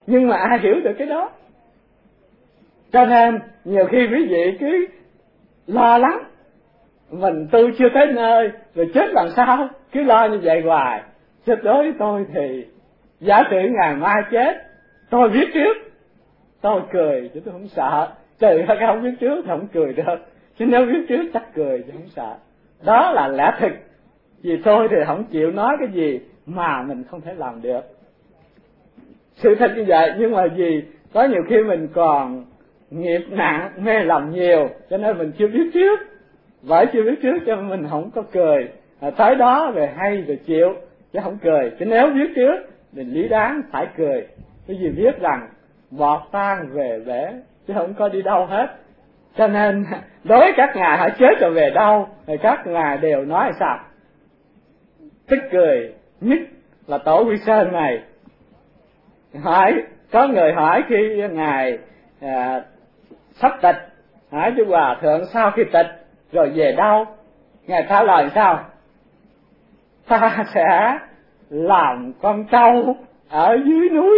Nhưng mà ai hiểu được cái đó? Cho nên nhiều khi quý vị cứ lo lắng mình tu chưa tới nơi rồi chết làm sao, cứ lo như vậy hoài. Chết đối với tôi thì giả sử ngày mai chết, tôi biết trước, tôi cười chứ tôi không sợ. Trừ ra cái không biết trước thì không cười được, chứ nếu biết trước chắc cười chứ không sợ. Đó là lẽ thực. Vì tôi thì không chịu nói cái gì mà mình không thể làm được. Sự thật như vậy, nhưng mà vì có nhiều khi mình còn nghiệp nặng, mê lầm nhiều, cho nên mình chưa biết trước. Bởi chưa biết trước cho mình không có cười. Tới đó rồi hay rồi chịu, chứ không cười. Chứ nếu biết trước thì lý đáng phải cười. Cái gì biết rằng bọt tan về bể, chứ không có đi đâu hết. Cho nên đối với các ngài hỏi chết rồi về đâu, thì các ngài đều nói là sao? Tức cười nhất là Tổ Quy Sơn này. Hỏi, có người hỏi khi ngài sắp tịch, hỏi chú Hòa Thượng sau khi tịch rồi về đâu? Ngài trả lời sao? Ta sẽ làm con trâu ở dưới núi.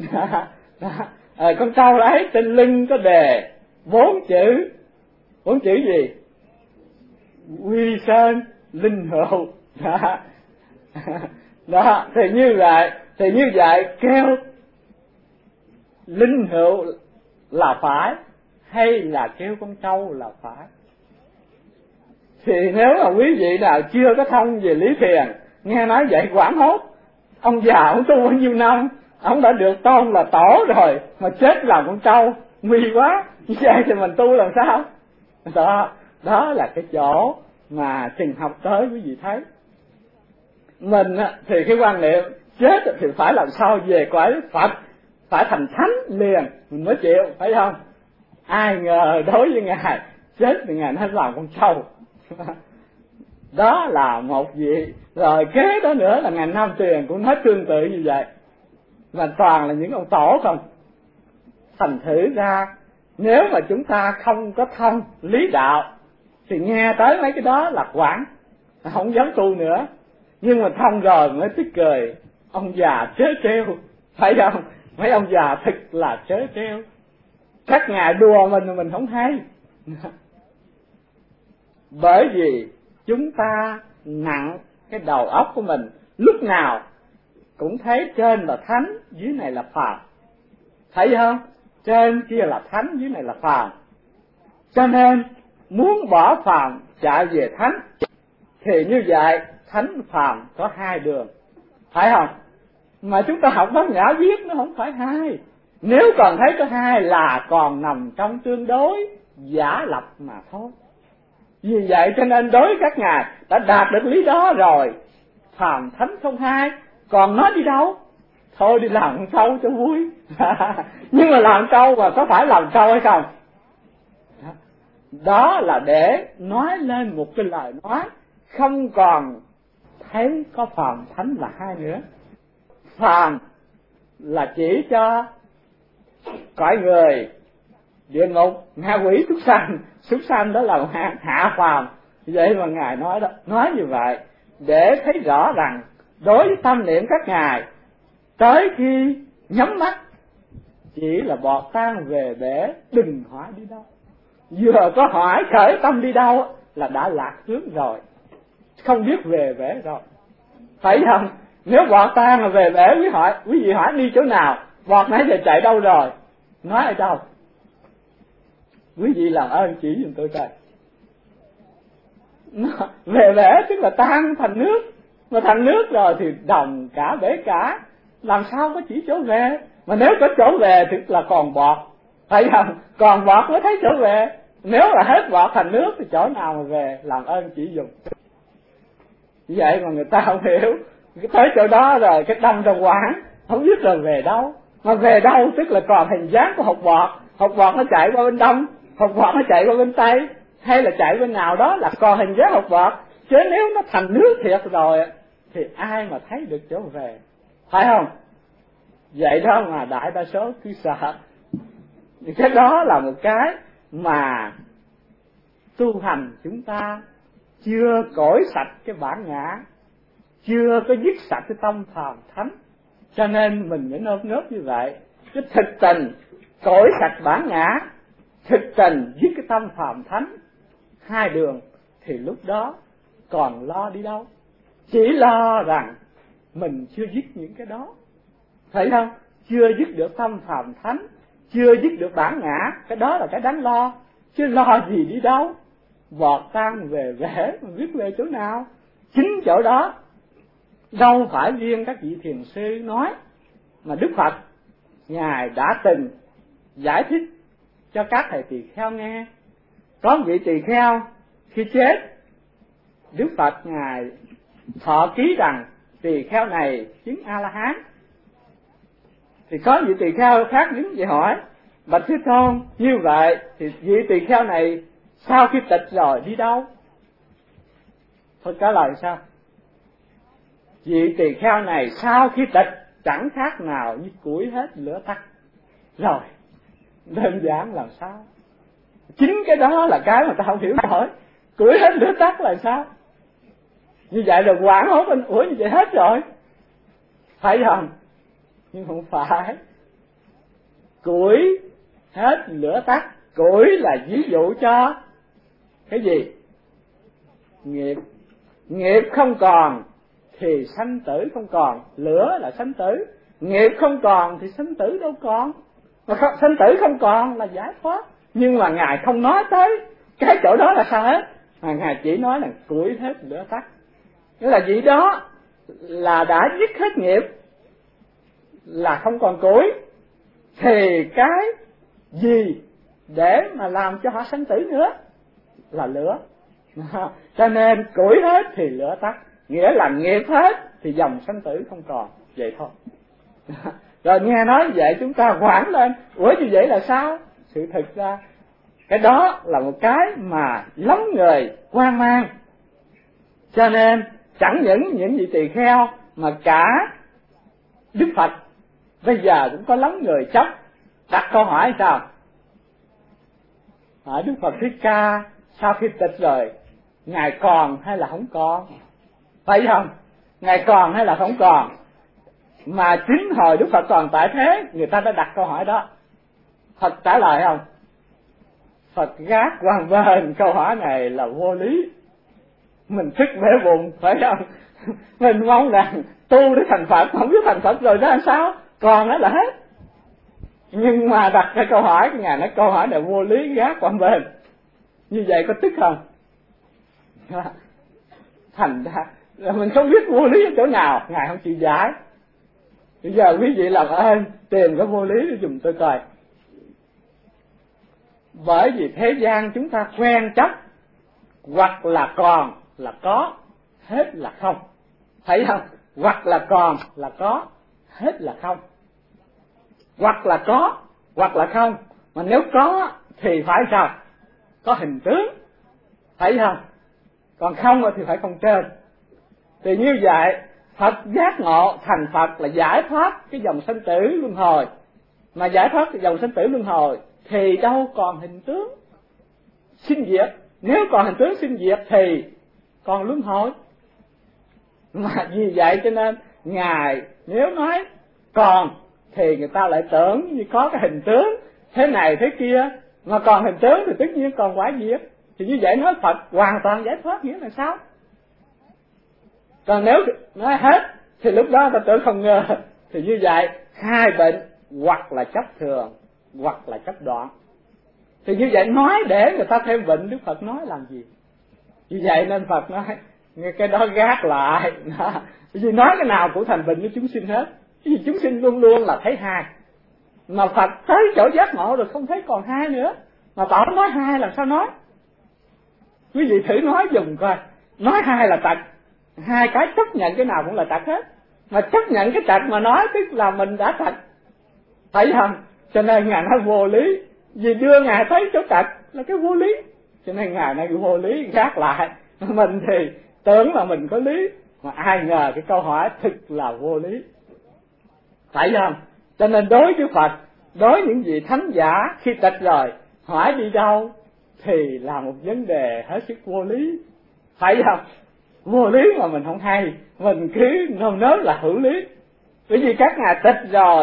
Con trâu ấy trên lưng có đề 4 chữ. 4 chữ gì? Quy Sơn Linh Hữu. Đó, thì như vậy kêu Linh Hữu là phải hay là kêu con trâu là phải? Thì nếu mà quý vị nào chưa có thông về lý thiền, nghe nói vậy quảng hốt. Ông già ông tu bao nhiêu năm, ông đã được tôn là tổ rồi, mà chết làm con trâu, nguy quá. Như vậy thì mình tu làm sao? Đó là cái chỗ mà trình học tới quý vị thấy. Mình thì cái quan niệm chết thì phải làm sao về cõi Phật, phải thành thánh liền mình mới chịu, phải không? Ai ngờ đối với ngài chết thì ngài nói làm con trâu. Đó là một vị. Rồi kế đó nữa là ngài Nam Tuyền cũng nói tương tự như vậy, mà toàn là những ông tổ không. Thành thử ra nếu mà chúng ta không có thông lý đạo thì nghe tới mấy cái đó là quảng, không dám tu nữa. Nhưng mà thông rồi mới tức cười, ông già trớ trêu, phải không? Mấy ông già thật là trớ trêu. Các ngài đùa mình mà mình không hay. Bởi vì chúng ta nặng cái đầu óc của mình, lúc nào cũng thấy trên là thánh, dưới này là phàm. Thấy không? Trên kia là thánh, dưới này là phàm. Cho nên muốn bỏ phàm chạy về thánh thì như vậy thánh phàm có hai đường, phải không? Mà chúng ta học bát nhã viết nó không phải hai. Nếu còn thấy có hai là còn nằm trong tương đối giả lập mà thôi. Vì vậy cho nên đối với các ngài đã đạt được lý đó rồi, phàm thánh không hai, còn nó đi đâu? Thôi đi làm con trâu cho vui. Nhưng mà làm trâu mà có phải làm trâu hay không? Đó là để nói lên một cái lời nói, không còn thấy có phàm thánh là hai nữa. Phàm là chỉ cho cõi người, địa ngục, ngạ quỷ, súc sanh đó là hạ phàm. Vậy mà ngài nói đó, nói như vậy để thấy rõ rằng đối với tâm niệm các ngài, tới khi nhắm mắt chỉ là bọt tan về bể, đừng hỏi đi đâu. Vừa có hỏi khởi tâm đi đâu là đã lạc hướng rồi, không biết về bể rồi, phải không? Nếu bọt tan mà về bể, quý vị hỏi đi chỗ nào, bọt nãy giờ chạy đâu rồi, nói ở đâu? Quý vị làm ơn chỉ giùm tôi coi. Về bể tức là tan thành nước, mà thành nước rồi thì đồng cả bể cả, làm sao có chỉ chỗ về? Mà nếu có chỗ về thì là còn bọt, phải không? Còn bọt mới thấy chỗ về. Nếu là hết bọt thành nước thì chỗ nào mà về? Làm ơn chỉ dùng. Vậy mà người ta không hiểu, tới chỗ đó rồi cái đâm ra quảng, không biết là về đâu. Mà về đâu tức là còn hình dáng của hột bọt nó chạy qua bên đông, hột bọt nó chạy qua bên tây, hay là chạy bên nào đó là còn hình dáng hột bọt. Chứ nếu nó thành nước thiệt rồi thì ai mà thấy được chỗ về, phải không? Vậy đó mà đại đa số cứ sợ. Cái đó là một cái mà tu hành chúng ta chưa cõi sạch cái bản ngã, chưa có dứt sạch cái tâm phàm thánh, cho nên mình mới nơm nớp như vậy. cái thực tình cõi sạch bản ngã, thực tình với cái tâm phàm thánh, hai đường, thì lúc đó còn lo đi đâu? Chỉ lo rằng mình chưa dứt những cái đó, thấy không? Chưa dứt được tâm phàm thánh, chưa dứt được bản ngã, cái đó là cái đáng lo, chứ lo gì đi đâu? Vọt tan về rễ mà biết về chỗ nào? Chính chỗ đó đâu phải riêng các vị thiền sư nói, mà Đức Phật Ngài đã từng giải thích cho các thầy tỳ kheo nghe. Có vị tỳ kheo khi chết, Đức Phật Ngài thọ ký rằng tỳ kheo này chứng A-la-hán. Thì có vị tỳ kheo khác đứng dậy hỏi: bạch Thế Tôn, như vậy thì vị tỳ kheo này sau khi tịch rồi đi đâu? Phật trả lời sao? Vị tỳ kheo này sau khi tịch chẳng khác nào như củi hết lửa tắt. Rồi, đơn giản làm sao? Chính cái đó là cái mà ta không hiểu nổi. Củi hết lửa tắt là sao? Như vậy là quảng hốt anh, ủa như vậy hết rồi, phải không? Nhưng không phải. Củi hết lửa tắt, củi là ví dụ cho cái gì? Nghiệp. Nghiệp không còn thì sanh tử không còn. Lửa là sanh tử, nghiệp không còn thì sanh tử đâu còn. Mà sanh tử không còn là giải thoát. Nhưng mà Ngài không nói tới cái chỗ đó là sao hết, mà Ngài chỉ nói là củi hết lửa tắt. Nghĩa là gì đó là đã dứt hết nghiệp, là không còn củi, thì cái gì để mà làm cho họ sanh tử nữa? Là lửa. Cho nên củi hết thì lửa tắt, nghĩa là nghiệp hết thì dòng sanh tử không còn, vậy thôi. Rồi nghe nói vậy chúng ta hoảng lên, ủa như vậy là sao? Sự thực ra cái đó là một cái mà lắm người hoang mang. Cho nên chẳng những vị tỳ kheo mà cả Đức Phật bây giờ cũng có lắm người chấp đặt câu hỏi sao? Hỏi Đức Phật Thích Ca sau khi tịch rồi Ngài còn hay là không còn? Phải không? Ngài còn hay là không còn? Mà chính hồi Đức Phật còn tại thế, người ta đã đặt câu hỏi đó. Phật trả lời không? Phật gác qua bên câu hỏi này là vô lý. Mình thức bể bụng, phải không? Mình mong rằng tu để thành Phật, không biết thành Phật rồi đó làm sao? Còn đó là hết. Nhưng mà đặt cái câu hỏi, Ngài nói câu hỏi này vô lý, gác qua bên. Như vậy có tức không? Thành ra là mình không biết vô lý ở chỗ nào, Ngài không chịu giải. Bây giờ quý vị làm ơn tìm cái vô lý để dùng tôi coi. Bởi vì thế gian chúng ta quen chấp, hoặc là còn là có, hết là không, thấy không? Hoặc là còn là có, hết là không. Hoặc là có, hoặc là không. Mà nếu có thì phải sao? Có hình tướng, thấy không? Còn không thì phải không trên. Thì như vậy Phật giác ngộ thành Phật là giải thoát cái dòng sanh tử luân hồi. Mà giải thoát cái dòng sanh tử luân hồi thì đâu còn hình tướng sinh diệt. Nếu còn hình tướng sinh diệt thì còn luân hồi. Mà vì vậy cho nên Ngài nếu nói còn thì người ta lại tưởng như có cái hình tướng thế này thế kia. Mà còn hình tướng thì tất nhiên còn quả diệt. Thì như vậy nói Phật hoàn toàn giải thoát nghĩa là sao? Còn nếu nói hết thì lúc đó ta tưởng không ngờ. Thì như vậy hai bệnh, hoặc là chấp thường hoặc là chấp đoạn. Thì như vậy nói để người ta thêm bệnh, Đức Phật nói làm gì? Như vậy nên Phật nói cái đó gác lại. Vì nói cái nào cũng thành bệnh với chúng sinh hết. Vì chúng sinh luôn luôn là thấy hai. Mà Phật tới chỗ giác ngộ rồi không thấy còn hai nữa. Mà bảo nói hai làm sao nói? Quý vị thử nói dùng coi. Nói hai là tật. Hai cái chấp nhận cái nào cũng là tật hết. Mà chấp nhận cái tật mà nói tức là mình đã tật. Thấy không? Cho nên Ngài nói vô lý. Vì đưa Ngài tới chỗ tật là cái vô lý. Cho nên Ngài nói vô lý gác lại. Mình thì tưởng là mình có lý. Mà ai ngờ cái câu hỏi thực là vô lý. Phải không? Cho nên đối với Phật, đối những vị thánh giả khi tịch rồi hỏi đi đâu thì là một vấn đề hết sức vô lý. Phải không? Vô lý mà mình không hay, mình cứ nôm nớp là hữu lý. Bởi vì các ngài tịch rồi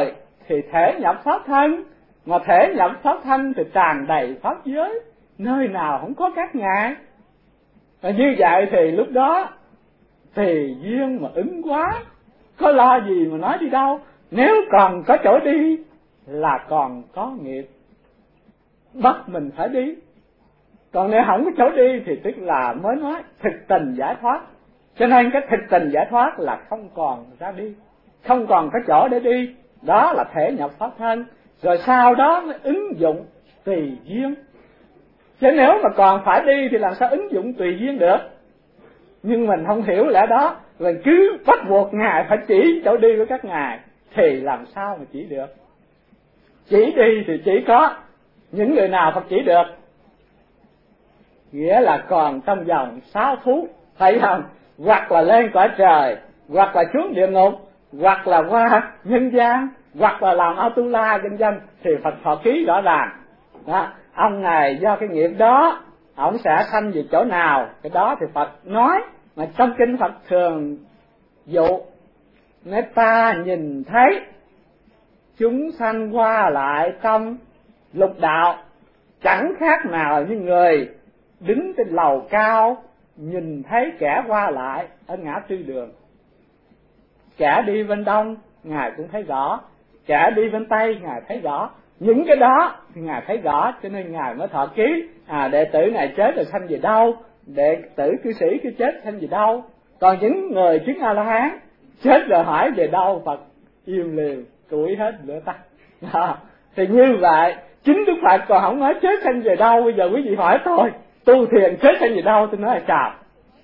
thì thể nhập pháp thân, mà thể nhập pháp thân thì tràn đầy pháp giới, nơi nào không có các ngài. Và như vậy thì lúc đó tùy duyên mà ứng quá, có lo gì mà nói đi đâu. Nếu còn có chỗ đi là còn có nghiệp bắt mình phải đi, còn nếu không có chỗ đi thì tức là mới nói thực tình giải thoát. Cho nên cái thực tình giải thoát là không còn ra đi, không còn có chỗ để đi, đó là thể nhập pháp thân. Rồi sau đó mới ứng dụng tùy duyên. Chứ nếu mà còn phải đi thì làm sao ứng dụng tùy duyên được. Nhưng mình không hiểu lẽ đó, mình cứ bắt buộc ngài phải chỉ chỗ đi của các ngài, thì làm sao mà chỉ được. Chỉ đi thì chỉ có những người nào Phật chỉ được, nghĩa là còn trong vòng 6 thú, phải không? Hoặc là lên cõi trời, hoặc là xuống địa ngục, hoặc là qua nhân gian, hoặc là làm Atula vân vân, thì Phật thọ ký rõ ràng. Đó, ông này do cái nghiệp đó, ông sẽ sanh về chỗ nào, cái đó thì Phật nói. Mà trong kinh Phật thường dụ người ta nhìn thấy chúng sanh qua lại trong lục đạo, chẳng khác nào như người đứng trên lầu cao nhìn thấy kẻ qua lại ở ngã tư đường. Kẻ đi bên đông ngài cũng thấy rõ, kẻ đi bên tây ngài thấy rõ. Những cái đó thì ngài thấy rõ, cho nên ngài mới thọ ký. Đệ tử này chết rồi sanh về đâu, đệ tử cư sĩ cứ chết sanh về đâu. Còn những người chứng A La Hán chết rồi hỏi về đâu, Phật im lìm tuổi hết lửa tắt. Thì như vậy chính Đức Phật còn không nói chết sanh về đâu. Bây giờ quý vị hỏi tôi tu thiền chết sanh về đâu, tôi nói là sao?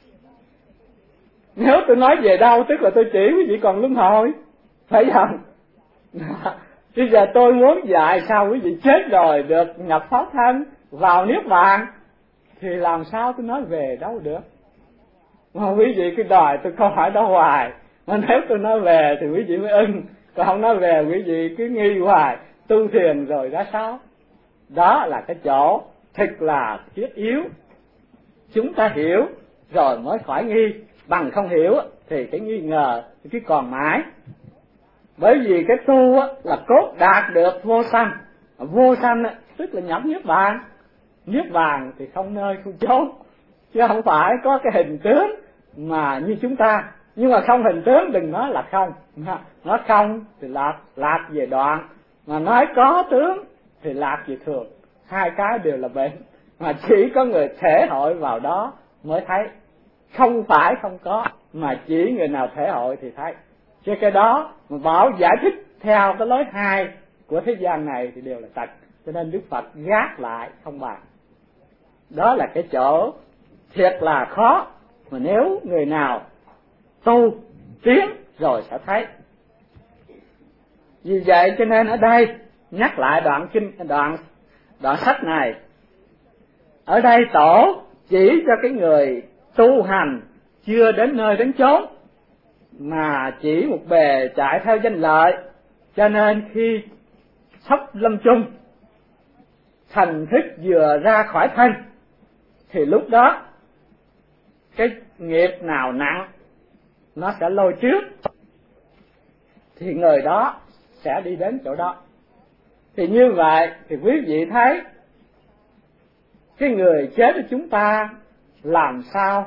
Nếu tôi nói về đâu tức là tôi chỉ quý vị còn luân hồi, phải không? Bây giờ tôi muốn dạy sao quý vị chết rồi được nhập pháp thân vào niết bàn, thì làm sao tôi nói về đâu được. Mà quý vị cứ đòi tôi câu hỏi đó hoài, mà nếu tôi nói về thì quý vị mới ưng, còn không nói về quý vị cứ nghi hoài, tu thiền rồi ra sao. Đó là cái chỗ thật là thiết yếu, chúng ta hiểu rồi mới khỏi nghi. Bằng không hiểu thì cái nghi ngờ cứ còn mãi. Bởi vì cái tu là cốt đạt được vô sanh. Vô sanh tức là nhập niết bàn. Niết bàn thì không nơi không chốn, chứ không phải có cái hình tướng mà như chúng ta. Nhưng mà không hình tướng đừng nói là không. Nói không thì lạc về đoạn, mà nói có tướng thì lạc về thường. Hai cái đều là bệnh, mà chỉ có người thể hội vào đó mới thấy. Không phải không có, mà chỉ người nào thể hội thì thấy. Chứ cái đó mà bảo giải thích theo cái lối hai của thế gian này thì đều là tật. Cho nên Đức Phật gác lại không bàn. Đó là cái chỗ thiệt là khó, mà nếu người nào tu tiến rồi sẽ thấy. Vì vậy cho nên ở đây nhắc lại đoạn sách này. Ở đây tổ chỉ cho cái người tu hành chưa đến nơi đến chốn, mà chỉ một bề chạy theo danh lợi. Cho nên khi sắp lâm chung, thành thức vừa ra khỏi thân, thì lúc đó cái nghiệp nào nặng nó sẽ lôi trước, thì người đó sẽ đi đến chỗ đó. Thì như vậy thì quý vị thấy cái người chết của chúng ta làm sao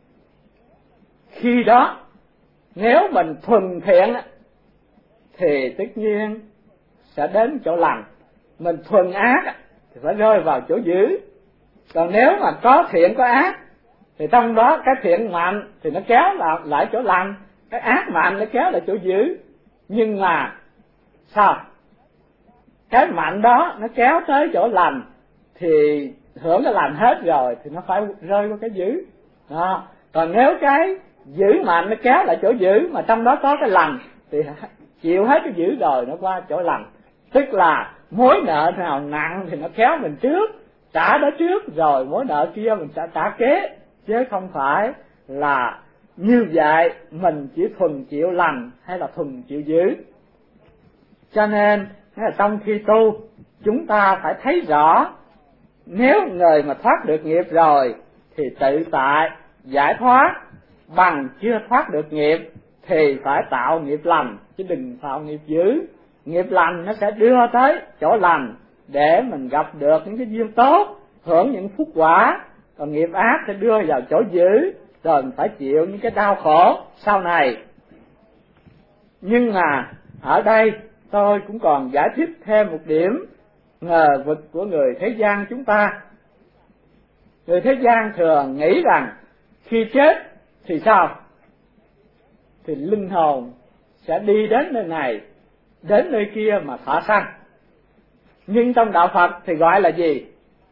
khi đó nếu mình thuần thiện thì tất nhiên sẽ đến chỗ lành, mình thuần ác thì phải rơi vào chỗ dữ. Còn nếu mà có thiện có ác thì trong đó cái thiện mạnh thì nó kéo lại chỗ lành, cái ác mạnh nó kéo lại chỗ dữ. Nhưng mà sao? Cái mạnh đó nó kéo tới chỗ lành thì hưởng cái lành hết rồi thì nó phải rơi vào cái dữ. Đó. Còn nếu cái dữ mạnh nó kéo lại chỗ dữ, mà trong đó có cái lành thì chịu hết cái dữ rồi nó qua chỗ lành. Tức là mối nợ nào nặng thì nó kéo mình trước, trả đó trước rồi mối nợ kia mình sẽ trả kế, chứ không phải là như vậy mình chỉ thuần chịu lành hay là thuần chịu dữ. Cho nên trong khi tu chúng ta phải thấy rõ, nếu người mà thoát được nghiệp rồi thì tự tại giải thoát, bằng chưa thoát được nghiệp thì phải tạo nghiệp lành chứ đừng tạo nghiệp dữ. Nghiệp lành nó sẽ đưa tới chỗ lành để mình gặp được những cái duyên tốt, hưởng những phúc quả. Còn nghiệp ác sẽ đưa vào chỗ dữ, rồi mình phải chịu những cái đau khổ sau này. Nhưng mà ở đây tôi cũng còn giải thích thêm một điểm ngờ vực của người thế gian chúng ta. Người thế gian thường nghĩ rằng khi chết thì sao? Thì linh hồn sẽ đi đến nơi này, đến nơi kia mà thọ sanh. Nhưng trong đạo Phật thì gọi là gì?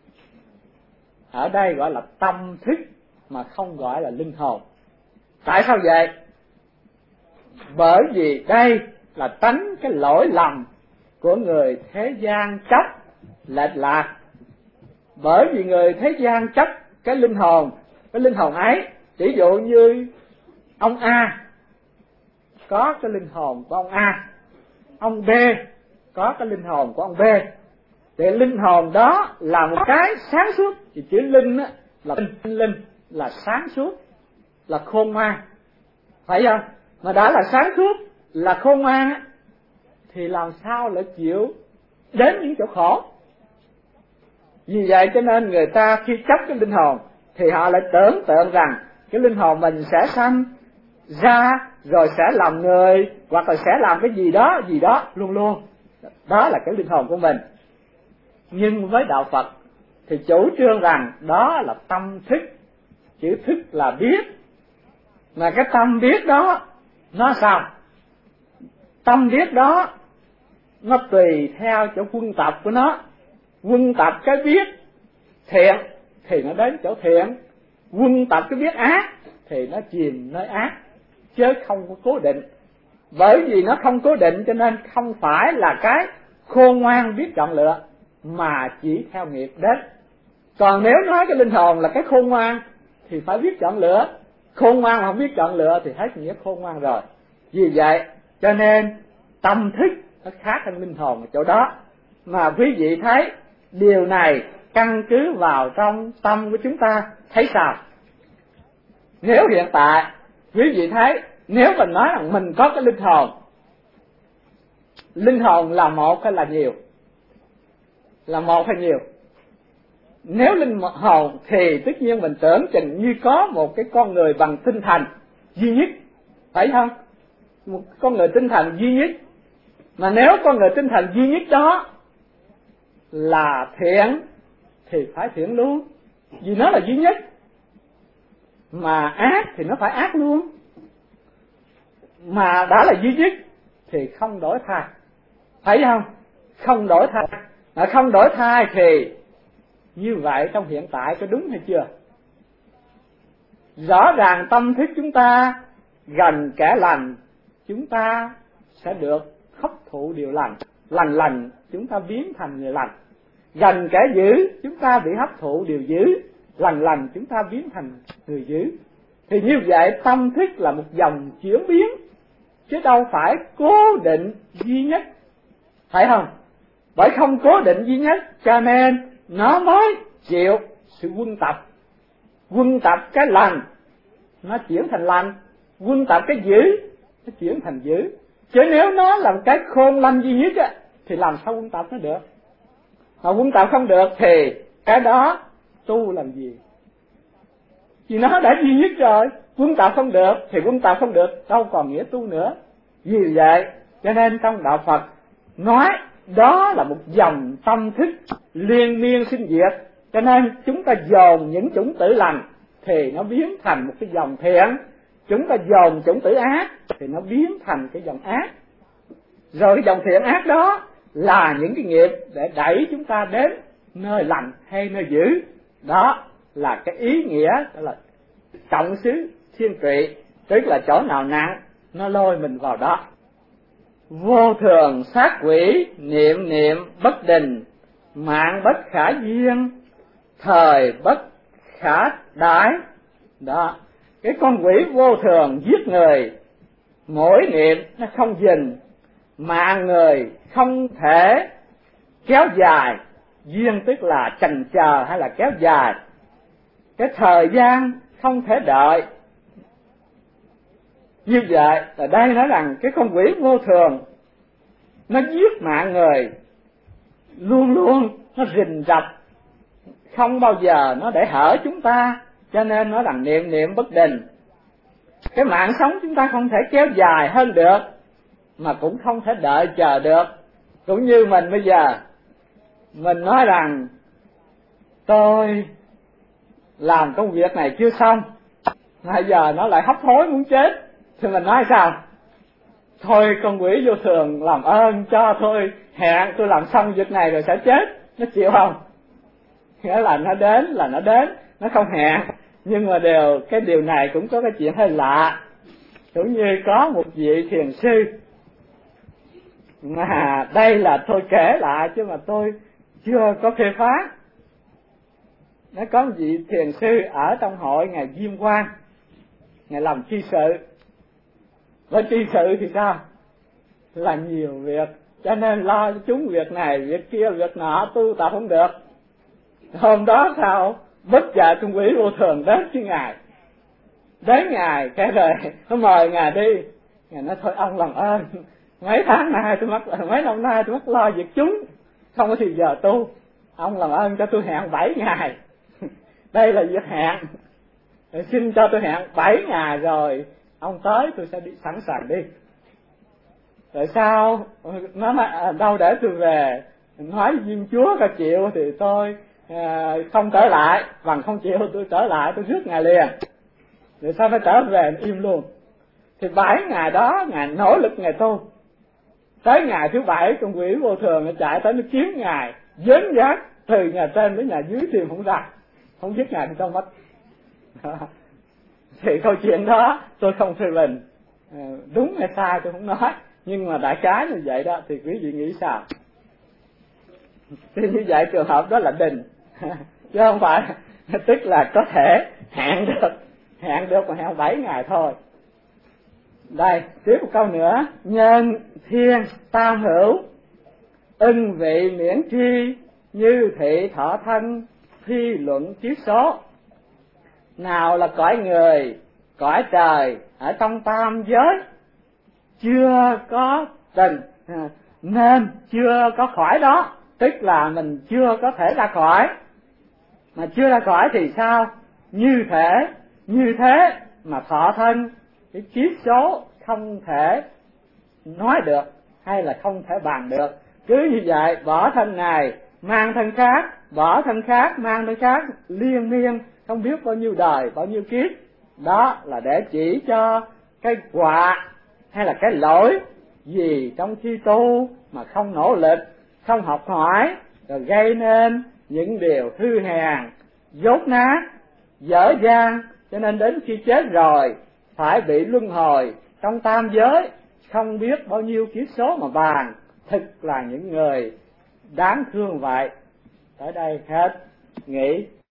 Ở đây gọi là tâm thức, mà không gọi là linh hồn. Tại sao vậy? Bởi vì đây là tánh cái lỗi lầm của người thế gian chấp lệch lạc. Bởi vì người thế gian chấp cái linh hồn ấy, ví dụ như ông A có cái linh hồn của ông A, ông B có cái linh hồn của ông B. Thì linh hồn đó là một cái sáng suốt. Thì chữ linh á, là linh là sáng suốt, là khôn ngoan, phải không? Mà đã là sáng suốt, là khôn ngoan á, thì làm sao lại chịu đến những chỗ khổ? Vì vậy cho nên người ta khi chấp cái linh hồn thì họ lại tưởng tượng rằng cái linh hồn mình sẽ sanh ra rồi sẽ làm người, hoặc là sẽ làm cái gì đó luôn luôn. Đó là cái linh hồn của mình. Nhưng với đạo Phật thì chủ trương rằng đó là tâm thức. Chữ thức là biết. Mà cái tâm biết đó nó sao? Tâm biết đó nó tùy theo chỗ quân tập của nó. Quân tập cái biết thiện thì nó đến chỗ thiện, quân tập cái biết ác thì nó chìm nơi ác, chứ không có cố định. Bởi vì nó không cố định cho nên không phải là cái khôn ngoan biết chọn lựa, mà chỉ theo nghiệp đến. Còn nếu nói cái linh hồn là cái khôn ngoan thì phải biết chọn lựa. Khôn ngoan mà không biết chọn lựa thì hết nghĩa khôn ngoan rồi. Vì vậy cho nên tâm thức nó khác hơn linh hồn ở chỗ đó. Mà quý vị thấy điều này căn cứ vào trong tâm của chúng ta thấy sao? Nếu hiện tại quý vị thấy, nếu mình nói rằng mình có cái linh hồn là một hay là nhiều? Là một hay nhiều? Nếu linh hồn thì tất nhiên mình tưởng chừng như có một cái con người bằng tinh thần duy nhất, phải không? Một con người tinh thần duy nhất. Mà nếu con người tinh thần duy nhất đó là thiện thì phải thiện luôn, vì nó là duy nhất. Mà ác thì nó phải ác luôn. Mà đã là duy nhất thì không đổi thay, phải không? Không đổi thay. Mà không đổi thay thì như vậy trong hiện tại có đúng hay chưa? Rõ ràng tâm thức chúng ta gần kẻ lành, chúng ta sẽ được hấp thụ điều lành. Lành chúng ta biến thành người lành. Gần kẻ dữ chúng ta bị hấp thụ điều dữ. Lành chúng ta biến thành người dữ. Thì như vậy tâm thức là một dòng chuyển biến, chứ đâu phải cố định duy nhất, phải không? Bởi không cố định duy nhất cho nên nó mới chịu sự quân tập. Quân tập cái lành nó chuyển thành lành, quân tập cái dữ nó chuyển thành dữ. Chứ nếu nó là một cái khôn lanh duy nhất á, thì làm sao quân tập nó được? Mà quân tập không được thì cái đó tu làm gì? Vì nó đã duy nhất rồi. Quân tập không được thì quân tập không được, đâu còn nghĩa tu nữa. Vì vậy cho nên trong đạo Phật nói đó là một dòng tâm thức liên miên sinh diệt. Cho nên chúng ta dồn những chủng tử lành thì nó biến thành một cái dòng thiện. Chúng ta dồn chủng tử ác thì nó biến thành cái dòng ác. Rồi cái dòng thiện ác đó là những cái nghiệp để đẩy chúng ta đến nơi lành hay nơi dữ. Đó là cái ý nghĩa, đó là trọng xứ thiên trị, tức là chỗ nào nặng nó lôi mình vào đó. Vô thường sát quỷ, niệm niệm bất định, mạng bất khả duyên, thời bất khả đãi. Đó, cái con quỷ vô thường giết người, mỗi niệm nó không dừng, mạng người không thể kéo dài. Duyên tức là chần chờ hay là kéo dài. Cái thời gian không thể đợi. Như vậy ở đây nói rằng cái con quỷ vô thường nó giết mạng người, luôn luôn nó rình rập, không bao giờ nó để hở chúng ta, cho nên nó là niệm niệm bất định. Cái mạng sống chúng ta không thể kéo dài hơn được, mà cũng không thể đợi chờ được. Cũng như mình bây giờ, mình nói rằng tôi làm công việc này chưa xong, bây giờ nó lại hấp hối muốn chết, thì mình nói sao? Thôi con quỷ vô thường làm ơn cho tôi hẹn tôi làm xong việc này rồi sẽ chết. Nó chịu không? Nghĩa là nó đến là nó đến, nó không hẹn. Nhưng mà cái điều này cũng có cái chuyện hơi lạ. Cũng như có một vị thiền sư, mà đây là tôi kể lại chứ mà tôi chưa có phê phán. Nó có một vị thiền sư ở trong hội Ngài Diêm Quang, Ngài làm tri sự. Với tri sự thì sao? Là nhiều việc, cho nên lo cho chúng việc này, việc kia, việc nọ, tu tập không được. Hôm đó sao bất chợt con quỷ vô thường đến với Ngài. Đến Ngài cái rồi nó mời Ngài đi. Ngài nói thôi ông làm ơn, mấy tháng nay tôi mấy năm nay tôi mắc lo việc chúng, không có thì giờ tu, ông làm ơn cho tôi hẹn 7 ngày. Đây là việc hẹn, xin cho tôi hẹn 7 ngày rồi ông tới tôi sẽ đi, sẵn sàng đi. Tại sao? Nó nói đâu để tôi về nói viên chúa có chịu thì tôi không trở lại, bằng không chịu tôi trở lại tôi rước Ngài liền. Rồi sao phải trở về im luôn? Thì 7 ngày đó Ngài nỗ lực Ngài tu. Tới ngày thứ 7 con quỷ vô thường nó chạy tới nó kiếm Ngài, dớn dắt từ nhà trên đến nhà dưới tìm không ra, không biết Ngài thì đâu mất. Thì câu chuyện đó tôi không phê bình, đúng hay sai tôi không nói, nhưng mà đại khái như vậy đó thì quý vị nghĩ sao? Thì như vậy trường hợp đó là định, chứ không phải tức là có thể hẹn được mà hẹn 7 ngày thôi. Đây, tiếp một câu nữa. Nhân thiên tam hữu, ưng vị miễn tri, như thị thọ thân, thi luận kiết số. Nào là cõi người, cõi trời ở trong tam giới chưa có tình, nên chưa có khỏi đó, tức là mình chưa có thể ra khỏi. Mà chưa ra khỏi thì sao? Như thế mà thọ thân, cái kiết số không thể nói được hay là không thể bàn được. Cứ như vậy bỏ thân này mang thân khác, bỏ thân khác mang thân khác, liên miên không biết bao nhiêu đời bao nhiêu kiếp. Đó là để chỉ cho cái quả hay là cái lỗi gì trong khi tu mà không nỗ lực, không học hỏi, rồi gây nên những điều hư hèn, dốt nát, dở dang, cho nên đến khi chết rồi phải bị luân hồi trong tam giới không biết bao nhiêu kiếp số mà bàn. Thực là những người đáng thương vậy. Tới đây hết, nghỉ.